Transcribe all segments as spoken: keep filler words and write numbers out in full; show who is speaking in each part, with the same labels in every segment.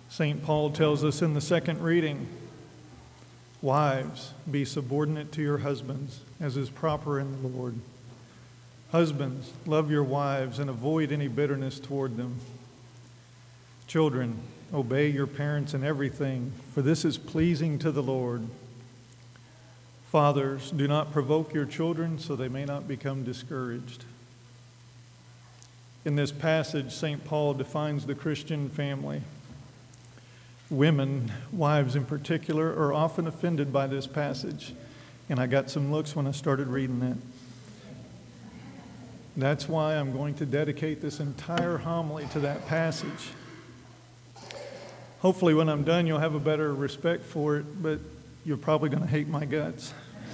Speaker 1: Saint Paul tells us in the second reading, "Wives, be subordinate to your husbands, as is proper in the Lord. Husbands, love your wives and avoid any bitterness toward them. Children, obey your parents in everything, for this is pleasing to the Lord. Fathers, do not provoke your children so they may not become discouraged." In this passage, Saint Paul defines the Christian family. Women, wives in particular, are often offended by this passage, and I got some looks when I started reading that. That's why I'm going to dedicate this entire homily to that passage. Hopefully when I'm done, you'll have a better respect for it, but you're probably going to hate my guts.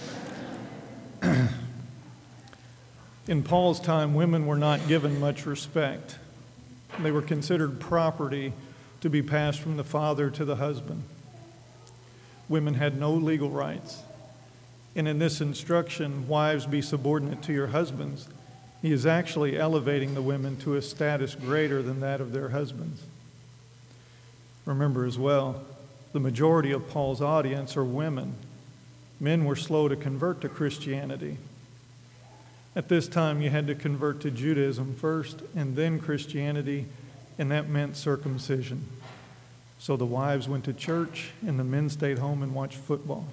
Speaker 1: In Paul's time, women were not given much respect. They were considered property to be passed from the father to the husband. Women had no legal rights. And in this instruction, "Wives, be subordinate to your husbands," he is actually elevating the women to a status greater than that of their husbands. Remember as well, the majority of Paul's audience are women. Men were slow to convert to Christianity. At this time, you had to convert to Judaism first and then Christianity, and that meant circumcision. So the wives went to church and the men stayed home and watched football.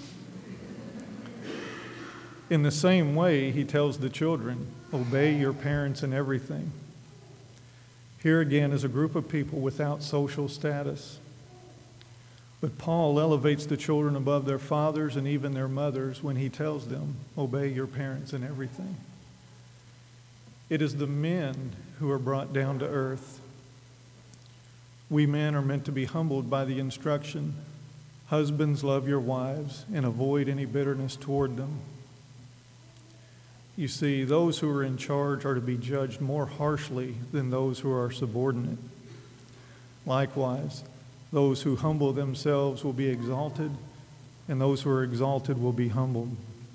Speaker 1: In the same way, he tells the children, "Obey your parents in everything." Here again is a group of people without social status. But Paul elevates the children above their fathers and even their mothers when he tells them, "Obey your parents in everything." It is the men who are brought down to earth. We men are meant to be humbled by the instruction, "Husbands, love your wives and avoid any bitterness toward them." You see, those who are in charge are to be judged more harshly than those who are subordinate. Likewise, those who humble themselves will be exalted, and those who are exalted will be humbled.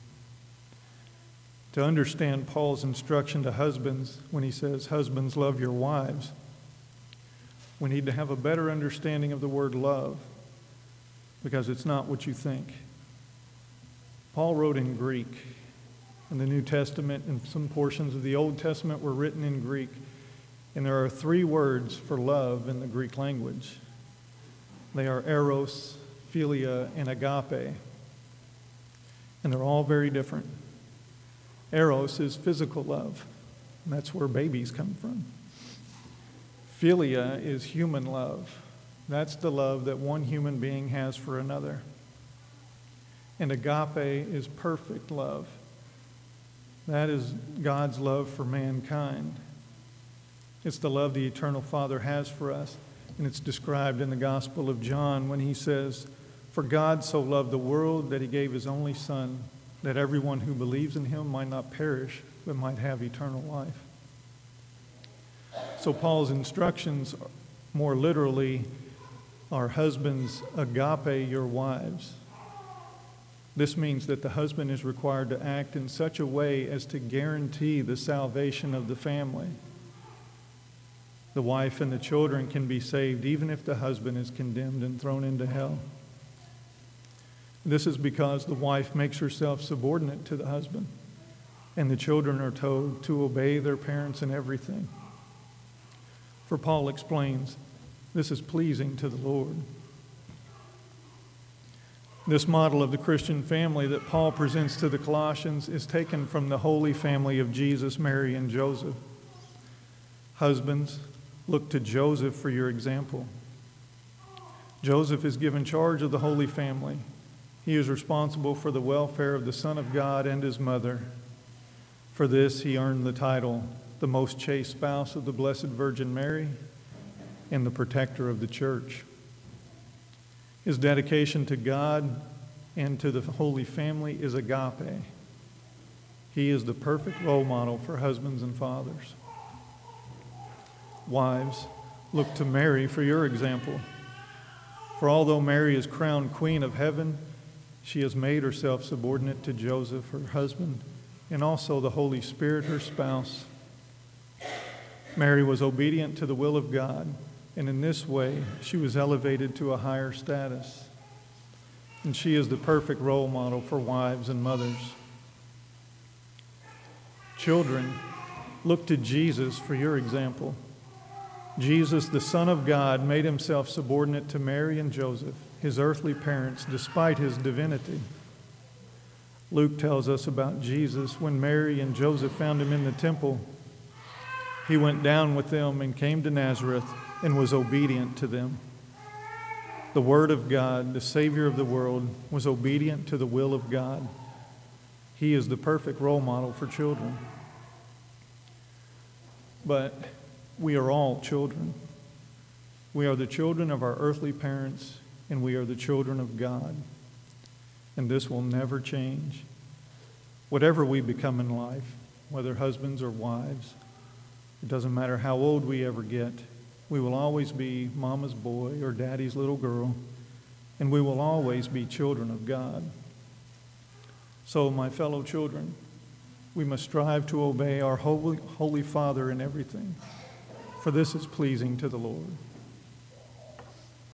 Speaker 1: To understand Paul's instruction to husbands when he says, "Husbands, love your wives," we need to have a better understanding of the word love, because it's not what you think. Paul wrote in Greek. In the New Testament and some portions of the Old Testament were written in Greek. And there are three words for love in the Greek language. They are eros, philia, and agape. And they're all very different. Eros is physical love. And that's where babies come from. Philia is human love. That's the love that one human being has for another. And agape is perfect love. That is God's love for mankind. It's the love the eternal Father has for us. And it's described in the Gospel of John when he says, "For God so loved the world that he gave his only Son, that everyone who believes in him might not perish, but might have eternal life." So Paul's instructions, more literally, are, "Husbands, agape your wives." This means that the husband is required to act in such a way as to guarantee the salvation of the family. The wife and the children can be saved even if the husband is condemned and thrown into hell. This is because the wife makes herself subordinate to the husband, and the children are told to obey their parents in everything. For Paul explains, this is pleasing to the Lord. This model of the Christian family that Paul presents to the Colossians is taken from the holy family of Jesus, Mary, and Joseph. Husbands, look to Joseph for your example. Joseph is given charge of the Holy Family. He is responsible for the welfare of the Son of God and his mother. For this, he earned the title, the most chaste spouse of the Blessed Virgin Mary and the protector of the church. His dedication to God and to the Holy Family is agape. He is the perfect role model for husbands and fathers. Wives, look to Mary for your example. For although Mary is crowned Queen of Heaven, she has made herself subordinate to Joseph, her husband, and also the Holy Spirit, her spouse. Mary was obedient to the will of God, And in this way, she was elevated to a higher status. And she is the perfect role model for wives and mothers. Children, look to Jesus for your example. Jesus, the Son of God, made himself subordinate to Mary and Joseph, his earthly parents, despite his divinity. Luke tells us about Jesus. When Mary and Joseph found him in the temple, he went down with them and came to Nazareth and was obedient to them. The Word of God, the Savior of the world, was obedient to the will of God. He is the perfect role model for children. But we are all children. We are the children of our earthly parents, and we are the children of God. And this will never change. Whatever we become in life, whether husbands or wives, it doesn't matter how old we ever get, we will always be mama's boy or daddy's little girl, and we will always be children of God. So, my fellow children, we must strive to obey our Holy, Holy Father in everything, for this is pleasing to the Lord.